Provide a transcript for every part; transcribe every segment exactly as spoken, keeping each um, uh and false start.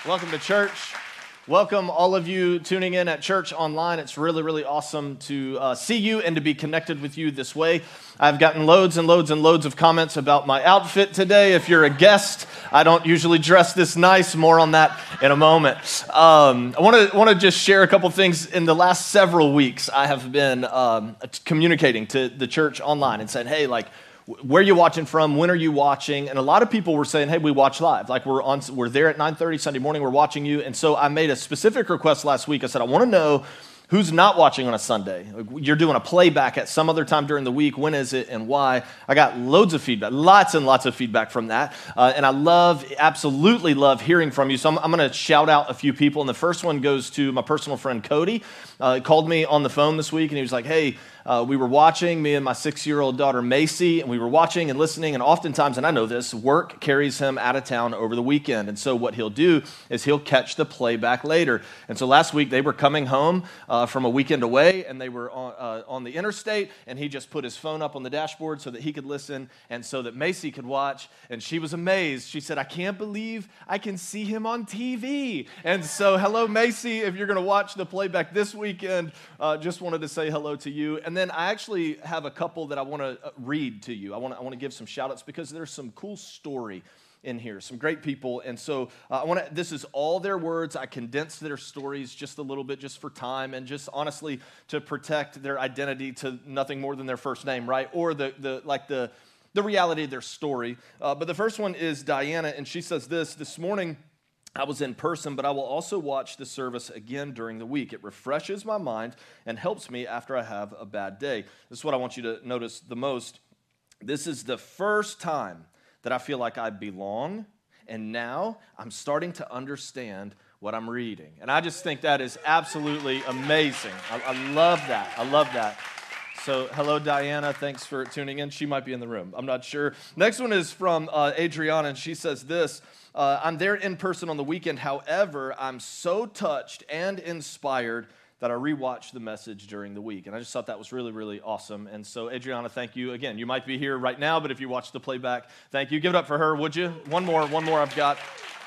Welcome to church. Welcome all of you tuning in at church online. It's really, really awesome to uh, see you and to be connected with you this way. I've gotten loads and loads and loads of comments about my outfit today. If you're a guest, I don't usually dress this nice. More on that in a moment. Um, I want to want to just share a couple things. In the last several weeks, I have been um, communicating to the church online and said, hey, like, where are you watching from? When are you watching? And a lot of people were saying, hey, we watch live. Like we're on, we're there at nine thirty Sunday morning, we're watching you. And so I made a specific request last week. I said, I want to know who's not watching on a Sunday. You're doing a playback at some other time during the week. When is it and why? I got loads of feedback, lots and lots of feedback from that. Uh, and I love, absolutely love hearing from you. So I'm, I'm going to shout out a few people. And the first one goes to my personal friend, Cody. Uh, he called me on the phone this week and he was like, hey, Uh, we were watching, me and my six-year-old daughter, Macy, and we were watching and listening, and oftentimes, and I know this, work carries him out of town over the weekend, and so what he'll do is he'll catch the playback later. And so last week, they were coming home uh, from a weekend away, and they were on, uh, on the interstate, and he just put his phone up on the dashboard so that he could listen, and so that Macy could watch, and she was amazed. She said, I can't believe I can see him on T V. And so, hello, Macy, if you're going to watch the playback this weekend, uh, just wanted to say hello to you. And And then I actually have a couple that I want to read to you. I want to I want to give some shout-outs because there's some cool story in here, some great people. And so uh, I want to, this is all their words. I condensed their stories just a little bit just for time and just honestly to protect their identity to nothing more than their first name, right? Or the the like the, the reality of their story. Uh, but the first one is Diana, and she says this, this morning, I was in person, but I will also watch the service again during the week. It refreshes my mind and helps me after I have a bad day. This is what I want you to notice the most. This is the first time that I feel like I belong, and now I'm starting to understand what I'm reading. And I just think that is absolutely amazing. I, I love that. I love that. So, hello, Diana. Thanks for tuning in. She might be in the room. I'm not sure. Next one is from uh, Adriana, and she says this. Uh, I'm there in person on the weekend. However, I'm so touched and inspired that I rewatched the message during the week. And I just thought that was really, really awesome. And so, Adriana, thank you. Again, you might be here right now, but if you watch the playback, thank you. Give it up for her, would you? One more, one more I've got.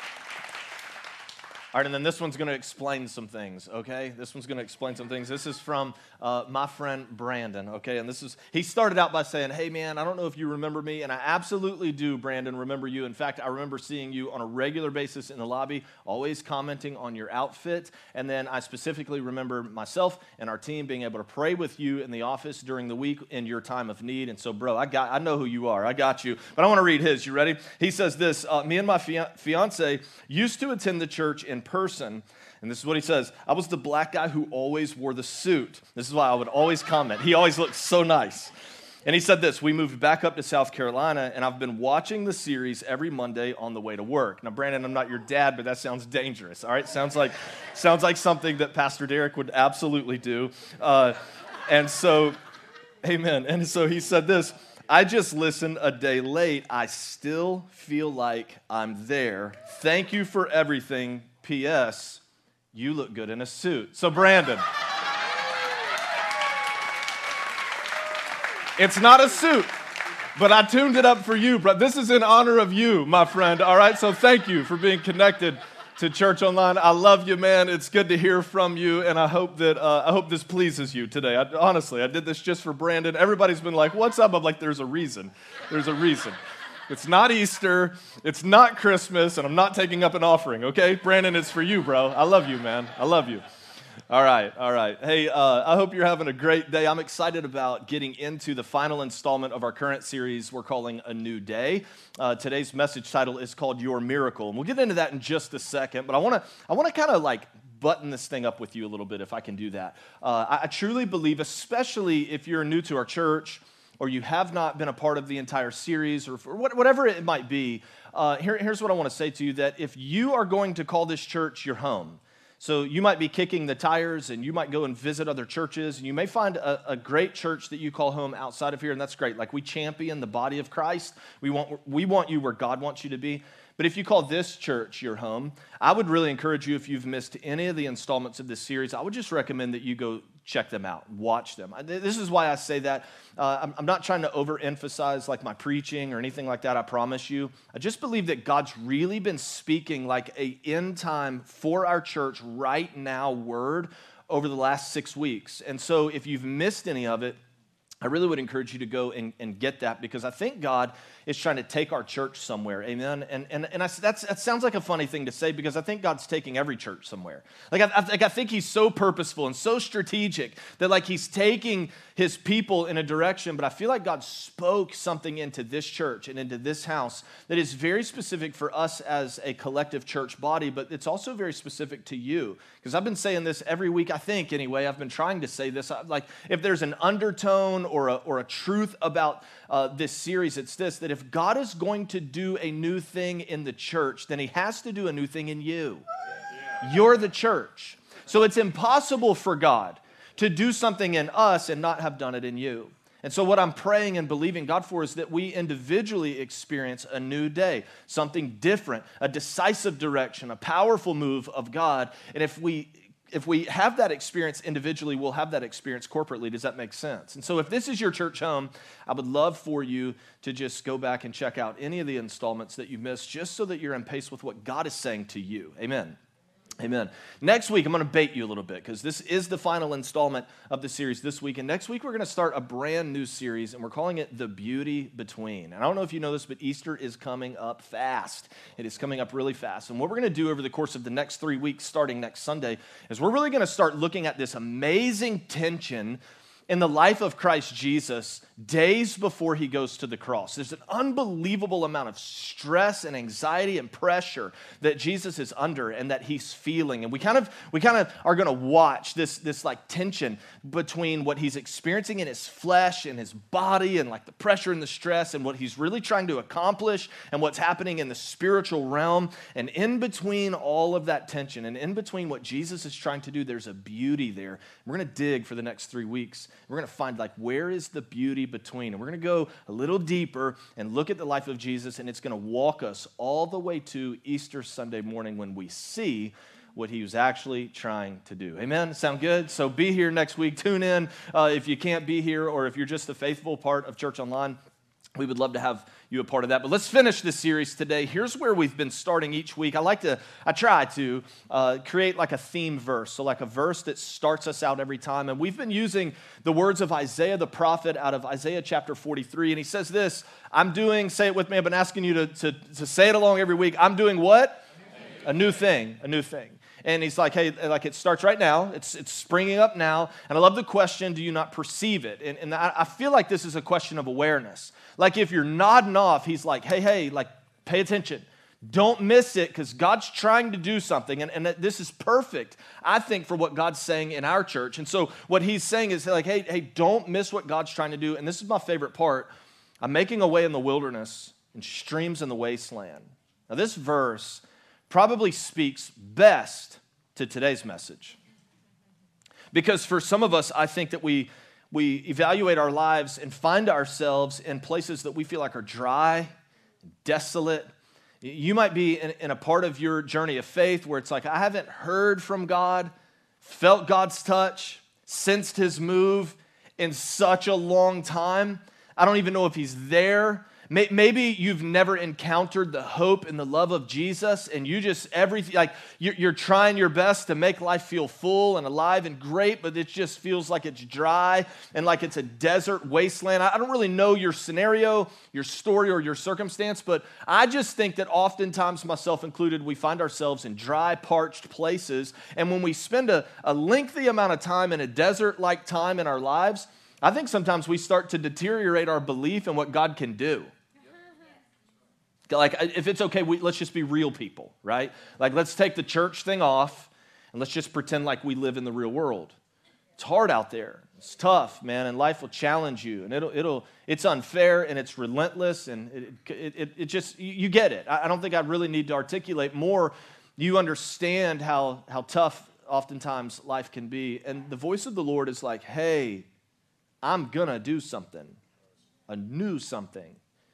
All right, and then this one's going to explain some things, okay? This one's going to explain some things. This is from uh, my friend Brandon, okay? And this is, he started out by saying, hey, man, I don't know if you remember me, and I absolutely do, Brandon, remember you. In fact, I remember seeing you on a regular basis in the lobby, always commenting on your outfit. And then I specifically remember myself and our team being able to pray with you in the office during the week in your time of need. And so, bro, I got, I know who you are. I got you. But I want to read his. You ready? He says this, uh, me and my fiance used to attend the church in person, and this is what he says. I was the black guy who always wore the suit. This is why I would always comment. He always looked so nice. And he said this, we moved back up to South Carolina, and I've been watching the series every Monday on the way to work. Now, Brandon, I'm not your dad, but that sounds dangerous, all right? Sounds like sounds like something that Pastor Derek would absolutely do. Uh, and so, amen. And so he said this, I just listened a day late. I still feel like I'm there. Thank you for everything. P S. You look good in a suit. So, Brandon, it's not a suit, but I tuned it up for you. But this is in honor of you, my friend. All right, so thank you for being connected to Church Online. I love you, man. It's good to hear from you, and I hope that uh, I hope this pleases you today. I, honestly, I did this just for Brandon. Everybody's been like, "What's up?" I'm like, "There's a reason. There's a reason." It's not Easter, it's not Christmas, and I'm not taking up an offering, okay? Brandon, it's for you, bro. I love you, man. I love you. All right, all right. Hey, uh, I hope you're having a great day. I'm excited about getting into the final installment of our current series we're calling A New Day. Uh, today's message title is called Your Miracle, and we'll get into that in just a second, but I want to I want to kind of like button this thing up with you a little bit if I can do that. Uh, I, I truly believe, especially if you're new to our church, or you have not been a part of the entire series, or whatever it might be, uh, here, here's what I want to say to you, that if you are going to call this church your home, so you might be kicking the tires, and you might go and visit other churches, and you may find a, a great church that you call home outside of here, and that's great. Like, we champion the body of Christ. We want, we want you where God wants you to be. But if you call this church your home, I would really encourage you, if you've missed any of the installments of this series, I would just recommend that you go check them out, watch them. This is why I say that. Uh, I'm not trying to overemphasize like my preaching or anything like that, I promise you. I just believe that God's really been speaking like a end time for our church right now word over the last six weeks. And so if you've missed any of it, I really would encourage you to go and, and get that, because I think God is trying to take our church somewhere, amen? And and and I, that's, that sounds like a funny thing to say, because I think God's taking every church somewhere. Like I, I, like I think he's so purposeful and so strategic that like he's taking his people in a direction, but I feel like God spoke something into this church and into this house that is very specific for us as a collective church body, but it's also very specific to you. Because I've been saying this every week, I think anyway, I've been trying to say this, like if there's an undertone or a, or a truth about uh, this series, it's this, that if God is going to do a new thing in the church, then he has to do a new thing in you. Yeah. You're the church. So it's impossible for God to do something in us and not have done it in you. And so what I'm praying and believing God for is that we individually experience a new day, something different, a decisive direction, a powerful move of God. And if we if we have that experience individually, we'll have that experience corporately. Does that make sense? And so if this is your church home, I would love for you to just go back and check out any of the installments that you missed, just so that you're in pace with what God is saying to you. Amen. Amen. Next week, I'm going to bait you a little bit, because this is the final installment of the series this week. And next week, we're going to start a brand new series, and we're calling it The Beauty Between. And I don't know if you know this, but Easter is coming up fast. It is coming up really fast. And what we're going to do over the course of the next three weeks, starting next Sunday, is we're really going to start looking at this amazing tension in the life of Christ Jesus days before he goes to the cross. There's an unbelievable amount of stress and anxiety and pressure that Jesus is under and that he's feeling. And we kind of we kind of are going to watch this, this like tension between what he's experiencing in his flesh and his body, and like the pressure and the stress, and what he's really trying to accomplish, and what's happening in the spiritual realm. And in between all of that tension, and in between what Jesus is trying to do, there's a beauty there. We're going to dig for the next three weeks. We're going to find like, where is the beauty between? And we're going to go a little deeper and look at the life of Jesus, and it's going to walk us all the way to Easter Sunday morning, when we see what he was actually trying to do. Amen? Sound good? So be here next week. Tune in uh, if you can't be here, or if you're just a faithful part of Church Online. We would love to have you a part of that. But let's finish this series today. Here's where we've been starting each week. I like to, I try to uh, create like a theme verse. So like a verse that starts us out every time. And we've been using the words of Isaiah the prophet out of Isaiah chapter forty-three. And he says this, I'm doing, say it with me, I've been asking you to, to, to say it along every week. I'm doing what? A new thing, a new thing. And he's like, hey, like it starts right now. It's it's springing up now. And I love the question, do you not perceive it? And, and I, I feel like this is a question of awareness. Like if you're nodding off, he's like, hey, hey, like pay attention. Don't miss it, because God's trying to do something. And, and this is perfect, I think, for what God's saying in our church. And so what he's saying is like, hey, hey, don't miss what God's trying to do. And this is my favorite part. I'm making a way in the wilderness and streams in the wasteland. Now this verse probably speaks best to today's message. Because for some of us, I think that we we evaluate our lives and find ourselves in places that we feel like are dry, desolate. You might be in, in a part of your journey of faith where it's like, I haven't heard from God, felt God's touch, sensed his move in such a long time. I don't even know if he's there. Maybe you've never encountered the hope and the love of Jesus, and you just, everything, like you're, you're trying your best to make life feel full and alive and great, but it just feels like it's dry and like it's a desert wasteland. I don't really know your scenario, your story, or your circumstance, but I just think that oftentimes, myself included, we find ourselves in dry, parched places, and when we spend a, a lengthy amount of time in a desert-like time in our lives, I think sometimes we start to deteriorate our belief in what God can do. Like, if it's okay, we, let's just be real people, right? Like, let's take the church thing off, and let's just pretend like we live in the real world. It's hard out there. It's tough, man, and life will challenge you, and it'll, it'll, it's unfair, and it's relentless, and it, it, it, it just, you get it. I don't think I really need to articulate more. You understand how, how tough oftentimes life can be, and the voice of the Lord is like, hey, I'm gonna do something, a new something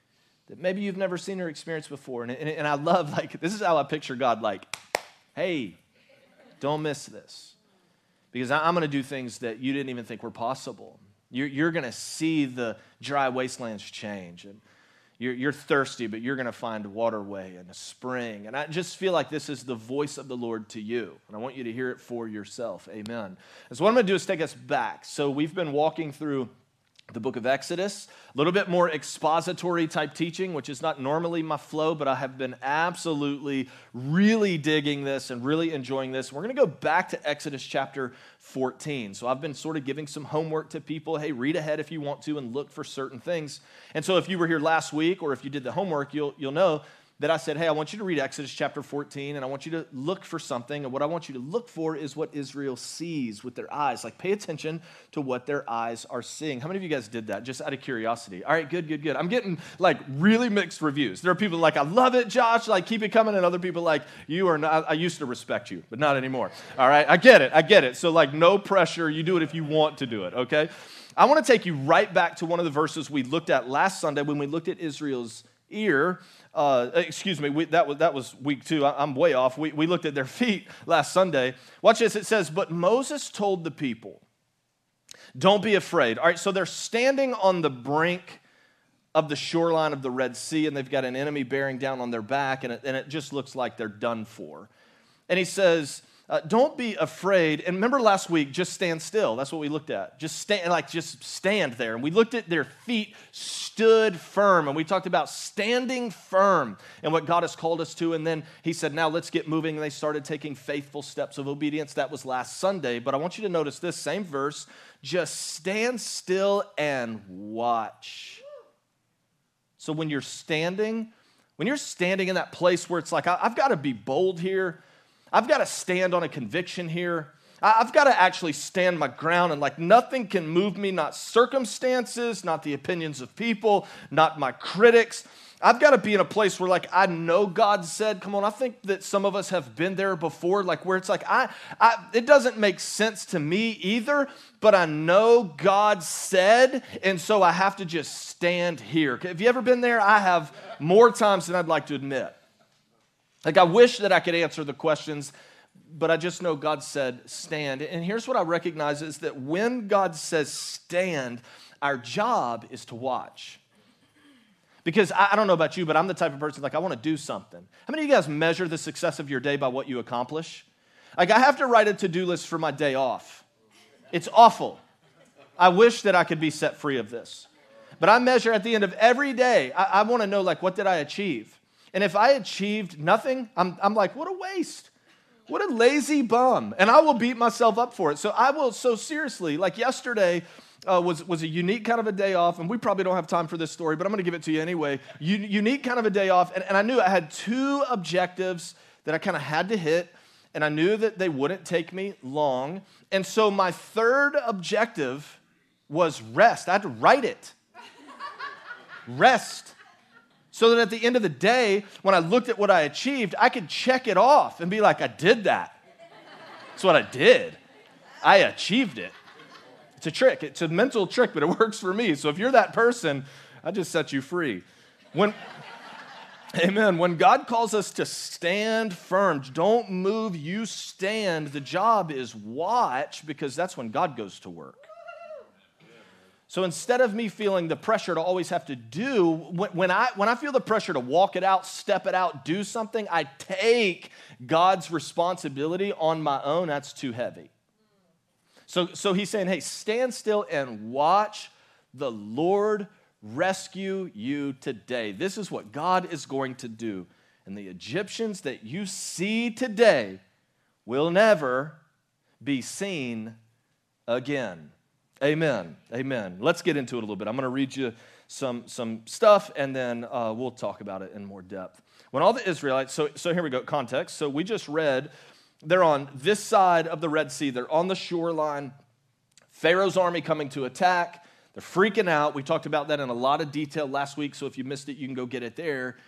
that maybe you've never seen or experienced before. And, and, and I love, like, this is how I picture God, like, hey, don't miss this. Because I, I'm going to do things that you didn't even think were possible. You're, you're going to see the dry wastelands change. And you're, you're thirsty, but you're going to find a waterway and a spring. And I just feel like this is the voice of the Lord to you. And I want you to hear it for yourself. Amen. And so what I'm going to do is take us back. So we've been walking through the book of Exodus, a little bit more expository type teaching, which is not normally my flow, but I have been absolutely really digging this and really enjoying this. We're going to go back to Exodus chapter fourteen. So I've been sort of giving some homework to people. Hey, read ahead if you want to and look for certain things. And so if you were here last week or if you did the homework, you'll you'll know that I said, hey, I want you to read Exodus chapter fourteen, and I want you to look for something, and what I want you to look for is what Israel sees with their eyes. Like, pay attention to what their eyes are seeing. How many of you guys did that, just out of curiosity? All right, good, good, good. I'm getting, like, really mixed reviews. There are people like, I love it, Josh, like, keep it coming, and other people like, you are not, I used to respect you, but not anymore. All right, I get it, I get it. So, like, no pressure. You do it if you want to do it, okay? I want to take you right back to one of the verses we looked at last Sunday when we looked at Israel's ear. Uh, excuse me, we, that was that was week two. I, I'm way off. We, we looked at their feet last Sunday. Watch this. It says, but Moses told the people, don't be afraid. All right, so they're standing on the brink of the shoreline of the Red Sea, and they've got an enemy bearing down on their back, and it, and it just looks like they're done for. And he says, Uh, don't be afraid. And remember last week, just stand still. That's what we looked at. Just stand, like just stand there. And we looked at their feet stood firm. And we talked about standing firm and what God has called us to. And then he said, now let's get moving. And they started taking faithful steps of obedience. That was last Sunday. But I want you to notice this same verse. Just stand still and watch. So when you're standing, when you're standing in that place where it's like, I, I've got to be bold here. I've got to stand on a conviction here. I've got to actually stand my ground, and like nothing can move me, not circumstances, not the opinions of people, not my critics. I've got to be in a place where like I know God said, come on, I think that some of us have been there before, like where it's like, I, I, it doesn't make sense to me either, but I know God said, and so I have to just stand here. Have you ever been there? I have more times than I'd like to admit. Like, I wish that I could answer the questions, but I just know God said stand. And here's what I recognize is that when God says stand, our job is to watch. Because I, I don't know about you, but I'm the type of person, like, I want to do something. How many of you guys measure the success of your day by what you accomplish? Like, I have to write a to-do list for my day off. It's awful. I wish that I could be set free of this. But I measure at the end of every day, I, I want to know, like, what did I achieve? And if I achieved nothing, I'm, I'm like, what a waste. What a lazy bum. And I will beat myself up for it. So I will, so seriously, like yesterday uh, was, was a unique kind of a day off, and we probably don't have time for this story, but I'm going to give it to you anyway. U- unique kind of a day off, and, and I knew I had two objectives that I kind of had to hit, and I knew that they wouldn't take me long. And so my third objective was rest. I had to write it. Rest. So that at the end of the day, when I looked at what I achieved, I could check it off and be like, I did that. That's what I did. I achieved it. It's a trick. It's a mental trick, but it works for me. So if you're that person, I just set you free. When, amen. When God calls us to stand firm, don't move, you stand. The job is watch, because that's when God goes to work. So instead of me feeling the pressure to always have to do, when I when I feel the pressure to walk it out, step it out, do something, I take God's responsibility on my own. That's too heavy. So, so he's saying, hey, stand still and watch the Lord rescue you today. This is what God is going to do. And the Egyptians that you see today will never be seen again. Amen. Amen. Let's get into it a little bit. I'm going to read you some, some stuff, and then uh, we'll talk about it in more depth. When all the Israelites, so, so here we go, context. So we just read, they're on this side of the Red Sea. They're on the shoreline. Pharaoh's army coming to attack. They're freaking out. We talked about that in a lot of detail last week, so if you missed it, you can go get it there.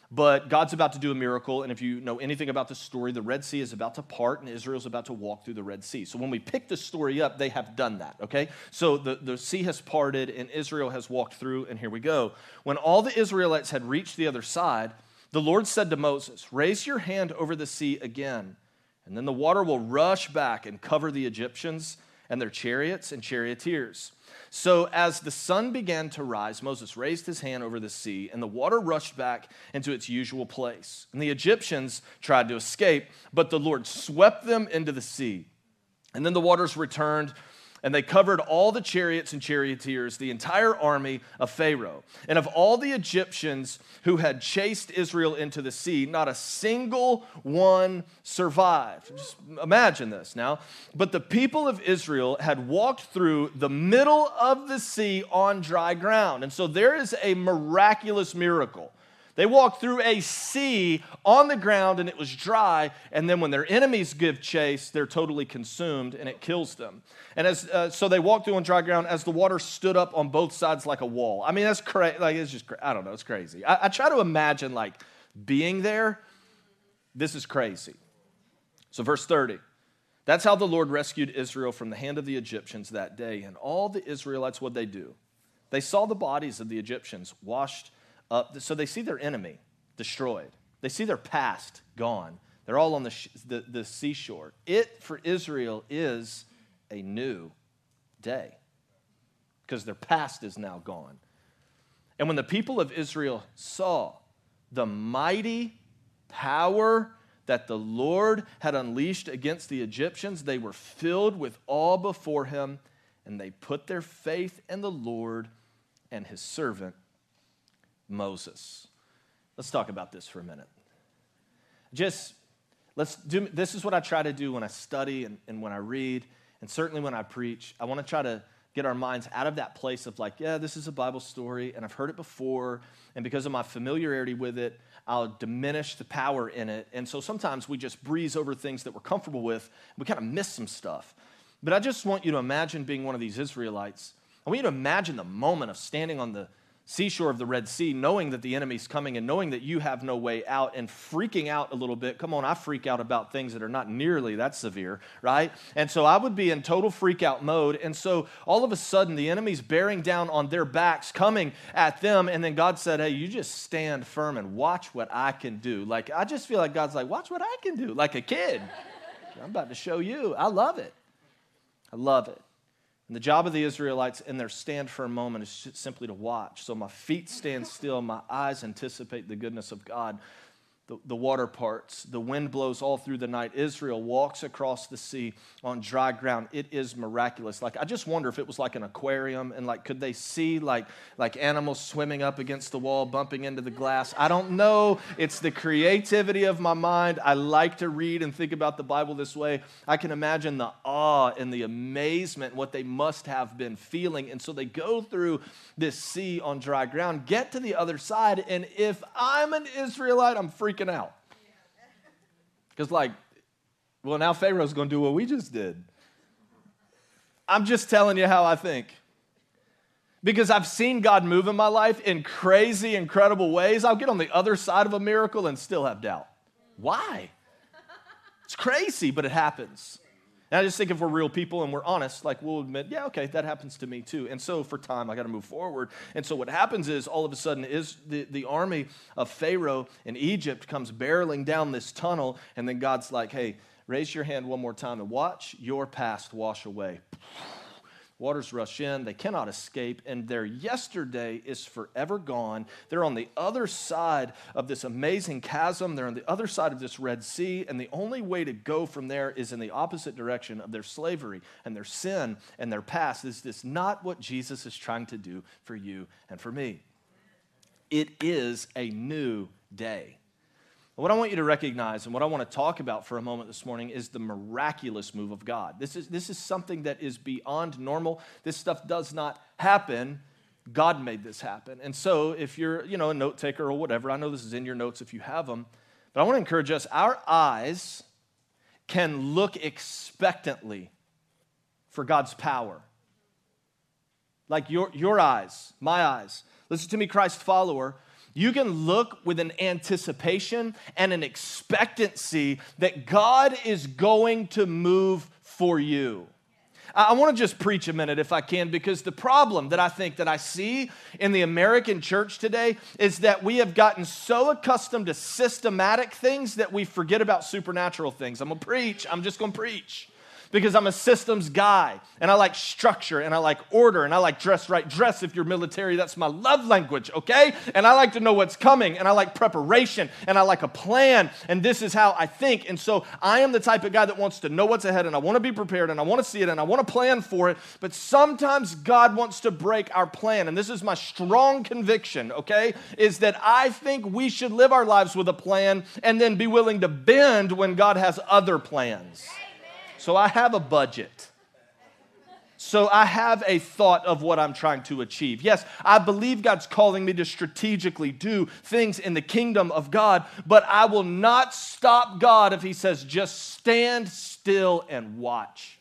But God's about to do a miracle, and if you know anything about the story, the Red Sea is about to part, and Israel's about to walk through the Red Sea. So when we pick the story up, they have done that, okay? So the, the sea has parted, and Israel has walked through, and here we go. When all the Israelites had reached the other side, the Lord said to Moses, "Raise your hand over the sea again, and then the water will rush back and cover the Egyptians and their chariots and charioteers." So as the sun began to rise, Moses raised his hand over the sea, and the water rushed back into its usual place. And the Egyptians tried to escape, but the Lord swept them into the sea. And then the waters returned, and they covered all the chariots and charioteers, the entire army of Pharaoh. And of all the Egyptians who had chased Israel into the sea, not a single one survived. Just imagine this now. But the people of Israel had walked through the middle of the sea on dry ground. And so there is a miraculous miracle. They walked through a sea on the ground, and it was dry, and then when their enemies give chase, they're totally consumed, and it kills them. And as uh, so they walked through on dry ground as the water stood up on both sides like a wall. I mean, that's crazy. Like, it's just, I don't know, it's crazy. I, I try to imagine, like, being there. This is crazy. So verse thirty, that's how the Lord rescued Israel from the hand of the Egyptians that day. And all the Israelites, what'd they do? They saw the bodies of the Egyptians washed up, so they see their enemy destroyed. They see their past gone. They're all on the, sh- the, the seashore. It, for Israel, is a new day because their past is now gone. And when the people of Israel saw the mighty power that the Lord had unleashed against the Egyptians, they were filled with awe before him, and they put their faith in the Lord and his servant Moses. Let's talk about this for a minute. Just, let's do, this is what I try to do when I study and, and when I read, and certainly when I preach. I want to try to get our minds out of that place of like, yeah, this is a Bible story, and I've heard it before, and because of my familiarity with it, I'll diminish the power in it. And so sometimes we just breeze over things that we're comfortable with, and we kind of miss some stuff. But I just want you to imagine being one of these Israelites. I want you to imagine the moment of standing on the seashore of the Red Sea, knowing that the enemy's coming and knowing that you have no way out and freaking out a little bit. Come on, I freak out about things that are not nearly that severe, right? And so I would be in total freak out mode. And so all of a sudden, the enemy's bearing down on their backs, coming at them. And then God said, hey, you just stand firm and watch what I can do. Like, I just feel like God's like, watch what I can do, like a kid. I'm about to show you. I love it. I love it. And the job of the Israelites in their stand firm moment is simply to watch. So my feet stand still, my eyes anticipate the goodness of God. The, the water parts, the wind blows all through the night. Israel walks across the sea on dry ground. It is miraculous. Like, I just wonder if it was like an aquarium, and like, could they see like, like animals swimming up against the wall, bumping into the glass? I don't know. It's the creativity of my mind. I like to read and think about the Bible this way. I can imagine the awe and the amazement, what they must have been feeling. And so they go through this sea on dry ground, get to the other side, and if I'm an Israelite, I'm freaking out. Because like, well, now Pharaoh's going to do what we just did. I'm just telling you how I think. Because I've seen God move in my life in crazy, incredible ways. I'll get on the other side of a miracle and still have doubt. Why? It's crazy, but it happens. And I just think if we're real people and we're honest, like we'll admit, yeah, okay, that happens to me too. And so for time, I got to move forward. And so what happens is all of a sudden is the, the army of Pharaoh in Egypt comes barreling down this tunnel. And then God's like, hey, raise your hand one more time and watch your past wash away. Waters rush in, they cannot escape, and their yesterday is forever gone. They're on the other side of this amazing chasm. They're on the other side of this Red Sea, and the only way to go from there is in the opposite direction of their slavery and their sin and their past. Is this not what Jesus is trying to do for you and for me? It is a new day. What I want you to recognize and what I want to talk about for a moment this morning is the miraculous move of God. This is, this is something that is beyond normal. This stuff does not happen. God made this happen. And so if you're, you know, a note taker or whatever, I know this is in your notes if you have them, but I want to encourage us, our eyes can look expectantly for God's power. Like your, your eyes, my eyes. Listen to me, Christ follower. you can look with an anticipation and an expectancy that God is going to move for you. I want to just preach a minute if I can, because the problem that I think that I see in the American church today is that we have gotten so accustomed to systematic things that we forget about supernatural things. I'm going to preach. I'm just going to preach. Because I'm a systems guy, and I like structure, and I like order, and I like dress right. Dress if you're military, that's my love language, okay? And I like to know what's coming, and I like preparation, and I like a plan, and this is how I think. And so I am the type of guy that wants to know what's ahead, and I want to be prepared, and I want to see it, and I want to plan for it. But sometimes God wants to break our plan, and this is my strong conviction, okay, is that I think we should live our lives with a plan and then be willing to bend when God has other plans. So I have a budget. So I have a thought of what I'm trying to achieve. Yes, I believe God's calling me to strategically do things in the kingdom of God, but I will not stop God if he says, just stand still and watch.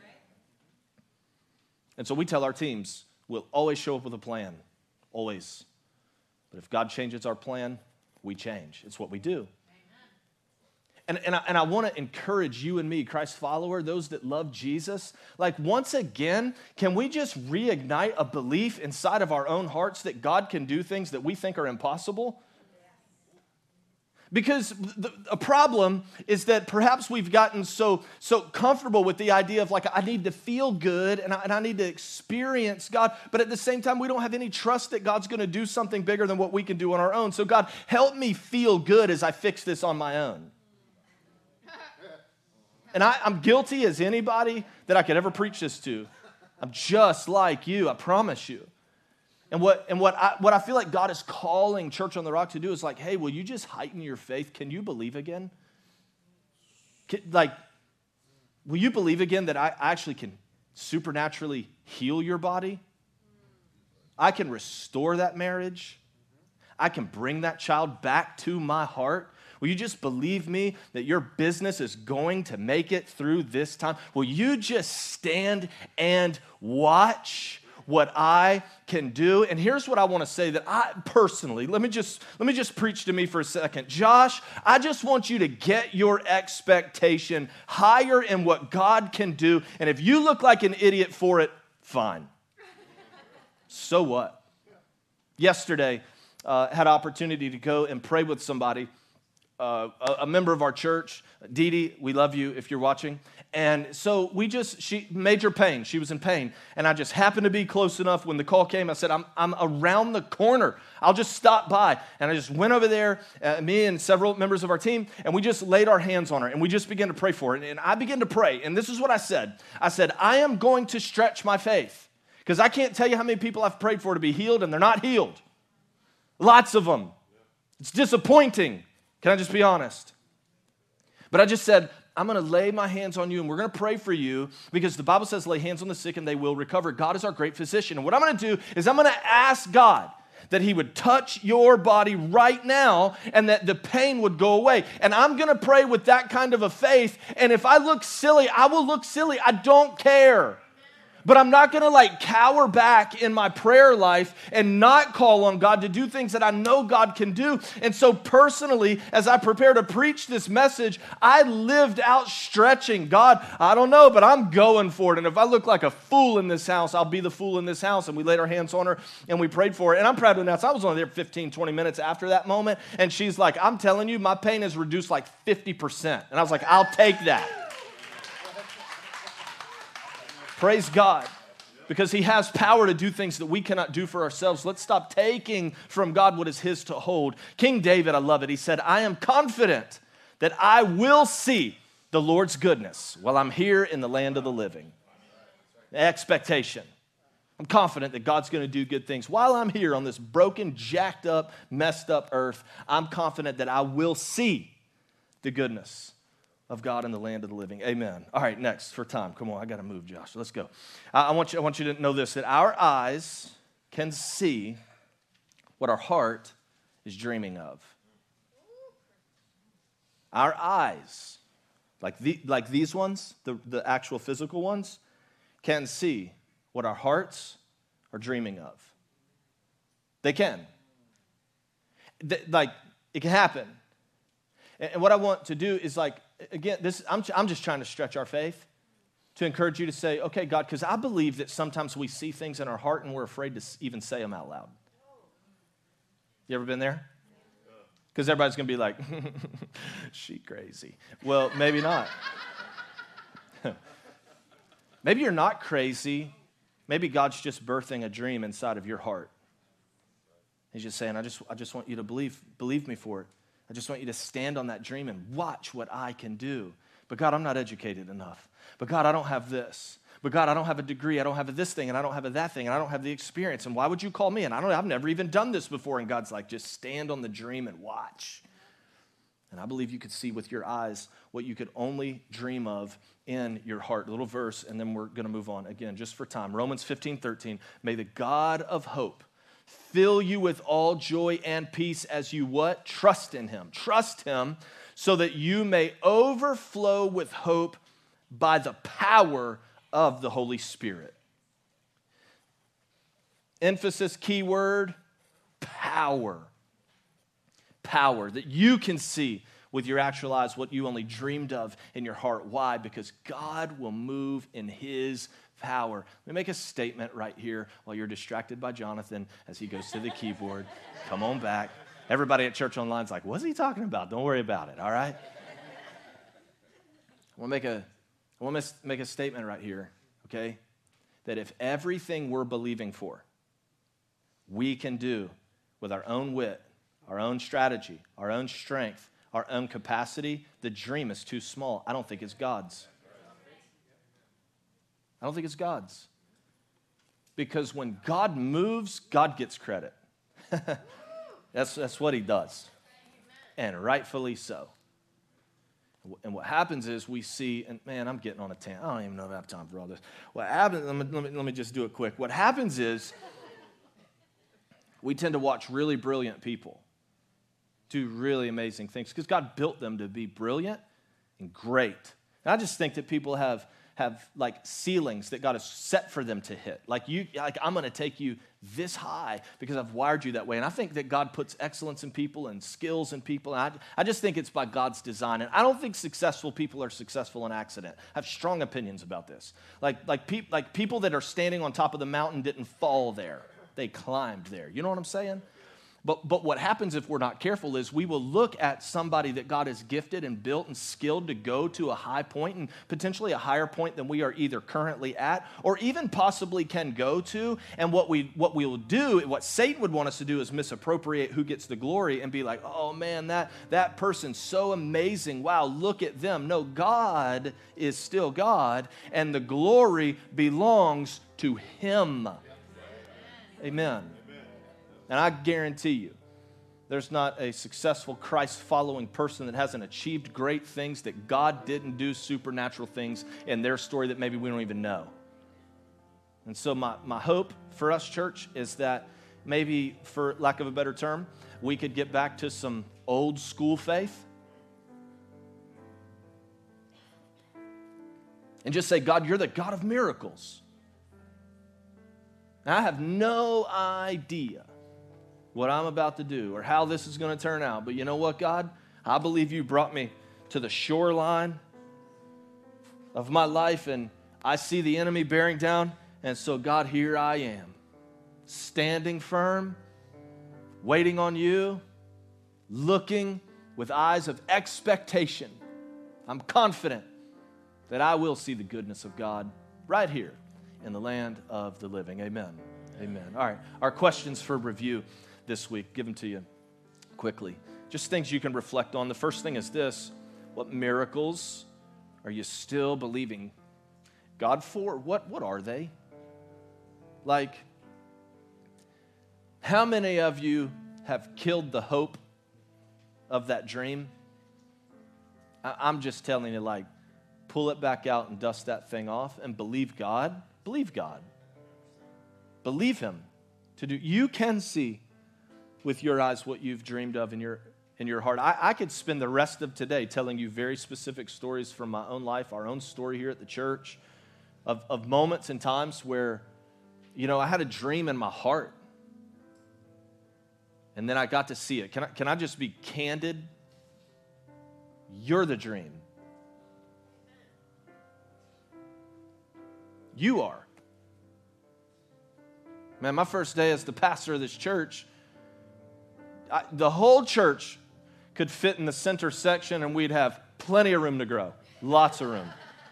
And so we tell our teams, we'll always show up with a plan, always. But if God changes our plan, we change. It's what we do. And, and I, and I want to encourage you and me, Christ follower, those that love Jesus, like once again, can we just reignite a belief inside of our own hearts that God can do things that we think are impossible? Because the, a problem is that perhaps we've gotten so, so comfortable with the idea of like, I need to feel good and I, and I need to experience God, but at the same time, we don't have any trust that God's going to do something bigger than what we can do on our own. So God, help me feel good as I fix this on my own. And I, I'm guilty as anybody that I could ever preach this to. I'm just like you, I promise you. And what and what I, what I feel like God is calling Church on the Rock to do is like, hey, will you just heighten your faith? Can you believe again? Can, like, will you believe again that I actually can supernaturally heal your body? I can restore that marriage. I can bring that child back to my heart. Will you just believe me that your business is going to make it through this time? Will you just stand and watch what I can do? And here's what I want to say that I personally, let me just let me just preach to me for a second. Josh, I just want you to get your expectation higher in what God can do. And if you look like an idiot for it, fine. So what? Yesterday, uh, had opportunity to go and pray with somebody. Uh, a, a member of our church, Dee Dee, we love you if you're watching. And so we just, she, major pain, she was in pain. And I just happened to be close enough when the call came. I said, I'm, I'm around the corner. I'll just stop by. And I just went over there, uh, me and several members of our team, and we just laid our hands on her. And we just began to pray for her. And I began to pray. And this is what I said. I said, I am going to stretch my faith. Because I can't tell you how many people I've prayed for to be healed, and they're not healed. Lots of them. It's disappointing. Can I just be honest? But I just said, I'm going to lay my hands on you and we're going to pray for you because the Bible says lay hands on the sick and they will recover. God is our great physician. And what I'm going to do is I'm going to ask God that he would touch your body right now and that the pain would go away. And I'm going to pray with that kind of a faith. And if I look silly, I will look silly. I don't care. But I'm not going to like cower back in my prayer life and not call on God to do things that I know God can do. And so personally, as I prepare to preach this message, I lived out stretching. God, I don't know, but I'm going for it. And if I look like a fool in this house, I'll be the fool in this house. And we laid our hands on her and we prayed for her. And I'm proud to announce I was only there fifteen, twenty minutes after that moment. And she's like, I'm telling you, my pain is reduced like fifty percent. And I was like, I'll take that. Praise God, because he has power to do things that we cannot do for ourselves. Let's stop taking from God what is his to hold. King David, I love it. He said, I am confident that I will see the Lord's goodness while I'm here in the land of the living. Expectation. I'm confident that God's going to do good things. While I'm here on this broken, jacked up, messed up earth, I'm confident that I will see the goodness of God in the land of the living. Amen. All right, next for time. Come on, I got to move, Josh. Let's go. I, I want you, I want you to know this, that our eyes can see what our heart is dreaming of. Our eyes, like, the, like these ones, the, the actual physical ones, can see what our hearts are dreaming of. They can. th- like, it can happen. And, and what I want to do is like, again, this I'm, I'm just trying to stretch our faith to encourage you to say, okay, God, because I believe that sometimes we see things in our heart and we're afraid to even say them out loud. You ever been there? Because everybody's going to be like, she crazy. Well, maybe not. Maybe you're not crazy. Maybe God's just birthing a dream inside of your heart. He's just saying, I just, I just want you to believe, believe me for it. I just want you to stand on that dream and watch what I can do. But God, I'm not educated enough. But God, I don't have this. But God, I don't have a degree. I don't have a this thing, and I don't have a that thing, and I don't have the experience. And why would you call me? And I don't, I've never even done this before. And God's like, just stand on the dream and watch. And I believe you could see with your eyes what you could only dream of in your heart. A little verse, and then we're going to move on again, just for time. Romans fifteen thirteen. May the God of hope fill you with all joy and peace as you what? Trust in him. Trust him so that you may overflow with hope by the power of the Holy Spirit. Emphasis, keyword, power. Power, that you can see with your actual eyes what you only dreamed of in your heart. Why? Because God will move in his power. Let me make a statement right here while you're distracted by Jonathan as he goes to the keyboard. Come on back. Everybody at Church Online is like, what's he talking about? Don't worry about it, all right? I want to make a I want to make a statement right here, okay? That if everything we're believing for, we can do with our own wit, our own strategy, our own strength, our own capacity, the dream is too small. I don't think it's God's. I don't think it's God's. Because when God moves, God gets credit. that's, that's what he does. And rightfully so. And what happens is we see, and man, I'm getting on a tangent. I don't even know if I have time for all this. What happens, let me, let me, let me just do it quick. What happens is we tend to watch really brilliant people do really amazing things because God built them to be brilliant and great. And I just think that people have have like ceilings that God has set for them to hit. Like you, like I'm going to take you this high because I've wired you that way. And I think that God puts excellence in people and skills in people. And I, I just think it's by God's design. And I don't think successful people are successful in accident. I have strong opinions about this. Like like, pe- like people that are standing on top of the mountain didn't fall there. They climbed there. You know what I'm saying? But but what happens if we're not careful is we will look at somebody that God has gifted and built and skilled to go to a high point and potentially a higher point than we are either currently at or even possibly can go to. And what we what we will do, what Satan would want us to do is misappropriate who gets the glory and be like, oh man, that, that person's so amazing. Wow, look at them. No, God is still God and the glory belongs to him. Amen. And I guarantee you, there's not a successful Christ-following person that hasn't achieved great things that God didn't do supernatural things in their story that maybe we don't even know. And so my, my hope for us, church, is that maybe, for lack of a better term, we could get back to some old school faith and just say, God, you're the God of miracles. And I have no idea what I'm about to do or how this is going to turn out. But you know what, God? I believe you brought me to the shoreline of my life, and I see the enemy bearing down. And so, God, here I am, standing firm, waiting on you, looking with eyes of expectation. I'm confident that I will see the goodness of God right here in the land of the living. Amen. Amen. All right, our questions for review this week, give them to you quickly. Just things you can reflect on. The first thing is this: what miracles are you still believing God for? What, what are they? Like, how many of you have killed the hope of that dream? I, I'm just telling you, like, pull it back out and dust that thing off and believe God. Believe God. Believe him to do. You can see with your eyes what you've dreamed of in your in your heart. I, I could spend the rest of today telling you very specific stories from my own life, our own story here at the church, of, of moments and times where, you know, I had a dream in my heart. And then I got to see it. Can I, can I just be candid? You're the dream. You are. Man, my first day as the pastor of this church, I, the whole church could fit in the center section and we'd have plenty of room to grow. Lots of room.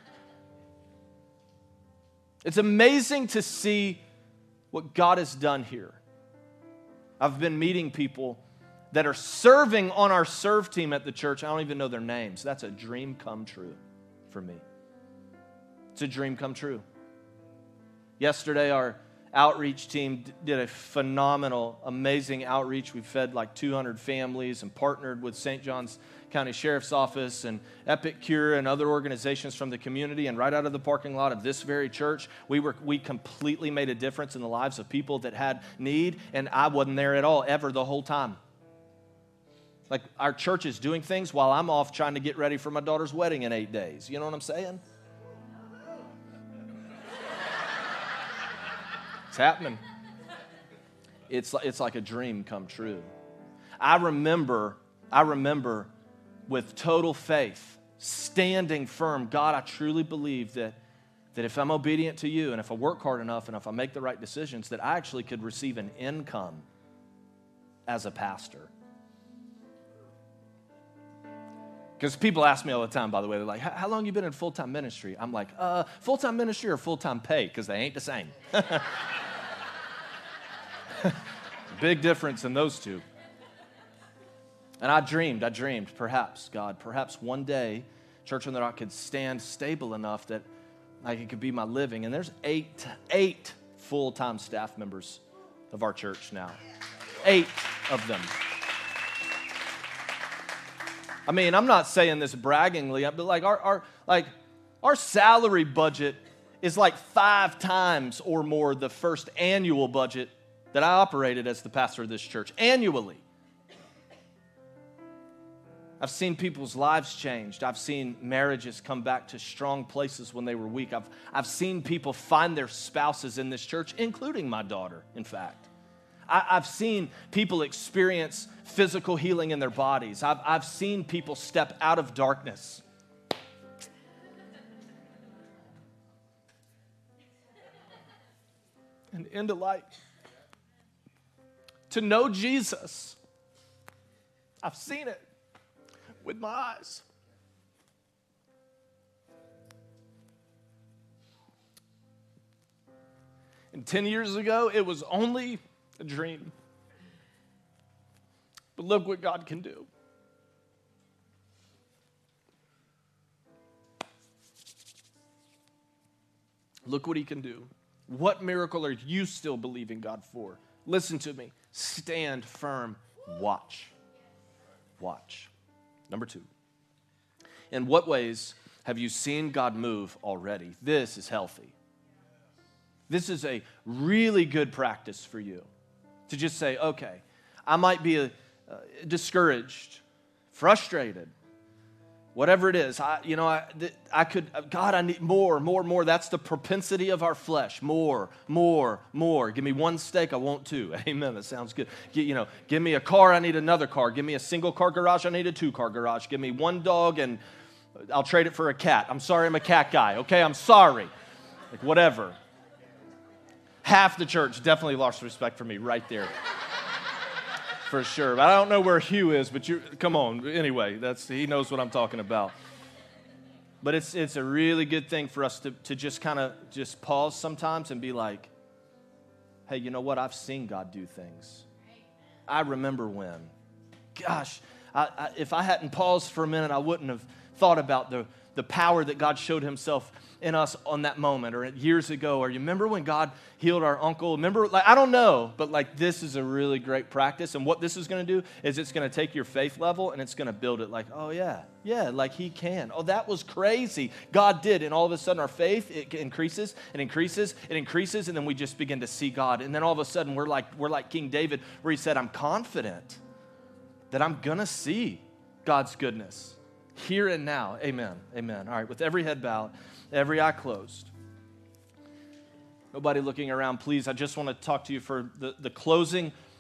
It's amazing to see what God has done here. I've been meeting people that are serving on our serve team at the church. I don't even know their names. That's a dream come true for me. It's a dream come true. Yesterday, our outreach team did a phenomenal, amazing outreach. We fed like two hundred families and partnered with Saint John's County Sheriff's Office and Epic Cure and other organizations from the community. And right out of the parking lot of this very church, we were we completely made a difference in the lives of people that had need. And I wasn't there at all, ever, the whole time. Like, our church is doing things while I'm off trying to get ready for my daughter's wedding in eight days. You know what I'm saying? It's happening. It's like, it's like a dream come true. I remember, I remember with total faith, standing firm, God, I truly believe that, that if I'm obedient to you and if I work hard enough and if I make the right decisions, that I actually could receive an income as a pastor. Because people ask me all the time, by the way, they're like, how long have you been in full-time ministry? I'm like, uh, full-time ministry or full-time pay? Because they ain't the same. Big difference in those two. And I dreamed, I dreamed, perhaps, God, perhaps one day, Church on the Rock could stand stable enough that like it could be my living. And there's eight, eight full-time staff members of our church now. Eight of them. I mean, I'm not saying this braggingly, but like our, our like our salary budget is like five times or more the first annual budget that I operated as the pastor of this church, annually. I've seen people's lives changed. I've seen marriages come back to strong places when they were weak. I've, I've seen people find their spouses in this church, including my daughter, in fact. I, I've seen people experience physical healing in their bodies. I've, I've seen people step out of darkness. And into light. To know Jesus. I've seen it with my eyes. And ten years ago, it was only a dream. But look what God can do. Look what he can do. What miracle are you still believing God for? Listen to me. Stand firm. Watch. Watch. Number two. In what ways have you seen God move already? This is healthy. This is a really good practice for you. To just say, okay, I might be a, uh, discouraged, frustrated, whatever it is. I, you know, I, th- I could, God, I need more, more, more. That's the propensity of our flesh. More, more, more. Give me one steak, I want two. Amen. That sounds good. G- you know, give me a car, I need another car. Give me a single car garage, I need a two car garage. Give me one dog and I'll trade it for a cat. I'm sorry, I'm a cat guy. Okay, I'm sorry. Like whatever. Half the church definitely lost respect for me right there. For sure. But I don't know where Hugh is, but you come on. Anyway, that's he knows what I'm talking about. But it's it's a really good thing for us to, to just kind of just pause sometimes and be like, hey, you know what? I've seen God do things. I remember when. Gosh, I, I, if I hadn't paused for a minute, I wouldn't have thought about the, the power that God showed himself in us on that moment or years ago. Or you remember when God healed our uncle? Remember, like I don't know, but like this is a really great practice. And what this is going to do is it's going to take your faith level and it's going to build it like, oh yeah, yeah, like he can. Oh, that was crazy. God did. And all of a sudden our faith, it increases and increases and increases. And then we just begin to see God. And then all of a sudden we're like, we're like King David where he said, I'm confident that I'm going to see God's goodness here and now. Amen. Amen. All right. With every head bowed, every eye closed. Nobody looking around, please. I just want to talk to you for the, the closing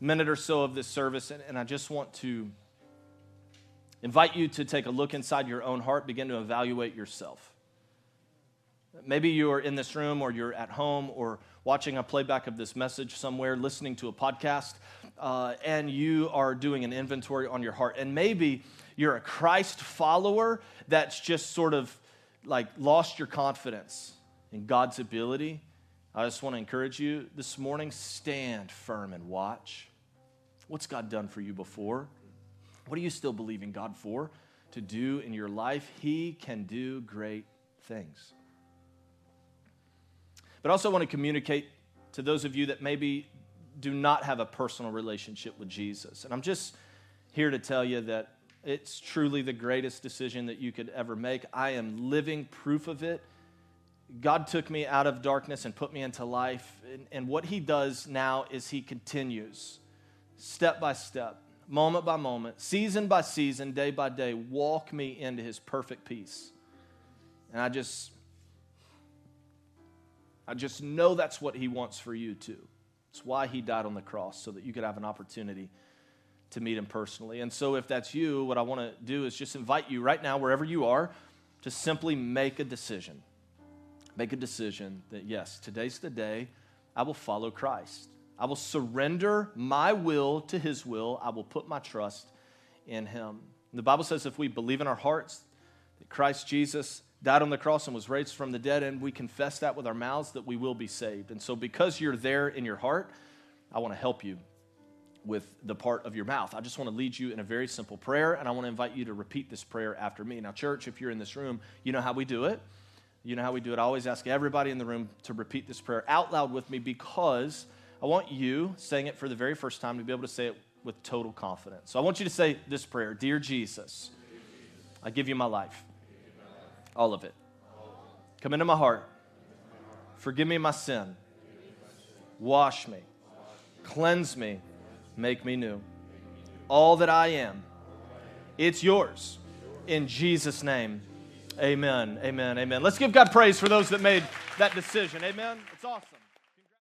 minute or so of this service, and, and I just want to invite you to take a look inside your own heart, begin to evaluate yourself. Maybe you're in this room, or you're at home, or watching a playback of this message somewhere, listening to a podcast, uh, and you are doing an inventory on your heart. And maybe you're a Christ follower that's just sort of like lost your confidence in God's ability. I just want to encourage you this morning, stand firm and watch. What's God done for you before? What are you still believing God for to do in your life? He can do great things. But I also want to communicate to those of you that maybe do not have a personal relationship with Jesus. And I'm just here to tell you that it's truly the greatest decision that you could ever make. I am living proof of it. God took me out of darkness and put me into life. And, and what he does now is he continues, step by step, moment by moment, season by season, day by day, walk me into his perfect peace. And I just, I just know that's what he wants for you too. It's why he died on the cross, so that you could have an opportunity to meet him personally. And so if that's you, what I want to do is just invite you right now, wherever you are, to simply make a decision. Make a decision that, yes, today's the day I will follow Christ. I will surrender my will to his will. I will put my trust in him. And the Bible says if we believe in our hearts that Christ Jesus died on the cross and was raised from the dead, and we confess that with our mouths, that we will be saved. And so because you're there in your heart, I want to help you with the part of your mouth. I just want to lead you in a very simple prayer, and I want to invite you to repeat this prayer after me. Now, church, if you're in this room, you know how we do it. You know how we do it. I always ask everybody in the room to repeat this prayer out loud with me, because I want you, saying it for the very first time, to be able to say it with total confidence. So I want you to say this prayer. Dear Jesus, I give you my life. All of it. Come into my heart. Forgive me my sin. Wash me. Cleanse me. Make me new. All that I am, it's yours. In Jesus' name, amen, amen, amen. Let's give God praise for those that made that decision. Amen. It's awesome.